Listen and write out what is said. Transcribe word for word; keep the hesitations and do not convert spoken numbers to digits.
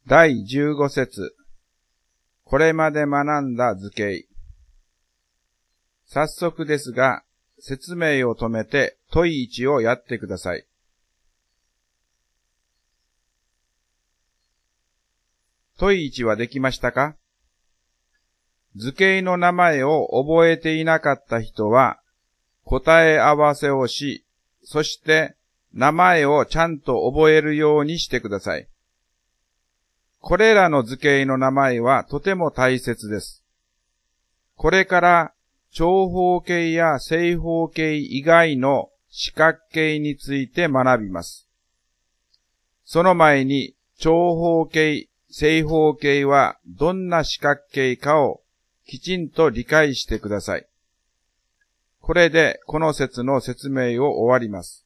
だいじゅうご節。これまで学んだ図形。早速ですが、説明を止めて問いいちをやってください。問いいちはできましたか？図形の名前を覚えていなかった人は、答え合わせをし、そして名前をちゃんと覚えるようにしてください。これらの図形の名前はとても大切です。これから長方形や正方形以外の四角形について学びます。その前に長方形、正方形はどんな四角形かをきちんと理解してください。これでこの節の説明を終わります。